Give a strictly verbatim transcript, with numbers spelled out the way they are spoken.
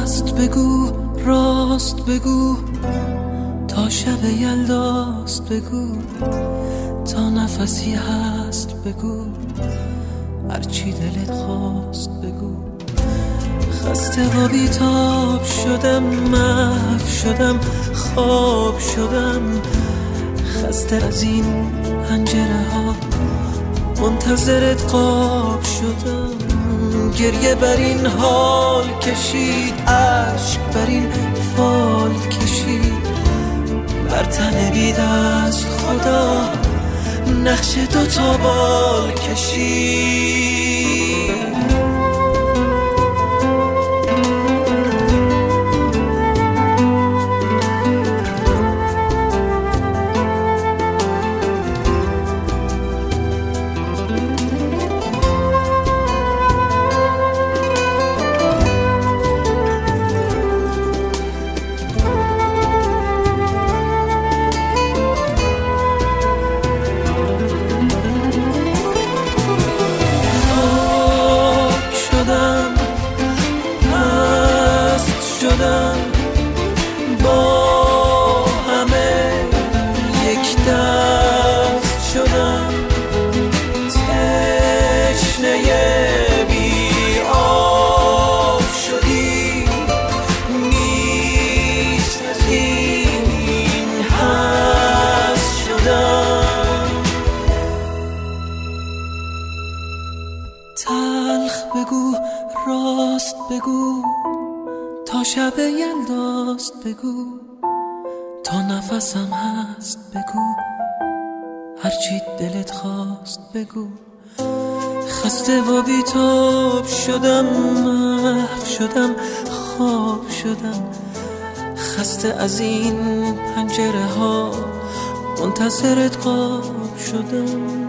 هست بگو، راست بگو، تا شب یلداست بگو، تا نفسی هست بگو، هرچی دلت خواست بگو. خسته و بیتاب شدم، محو شدم، خواب شدم، خسته از این پنجره ها، منتظرت قاب شدم. گریه بر این حال کشید، عشق بر این فال کشید، بر تن بی دست خدا نقش دو تا بال کشید. با همه یک دست شدم، تشنه بی آب شدی، نیست از این هست شدم. تلخ بگو، راست بگو، تا شب یلداست بگو، تا نفسم هست بگو، هرچی دلت خواست بگو. خسته و بیتاب شدم، محو شدم، خواب شدم، خسته از این پنجره ها، منتظرت قاب شدم.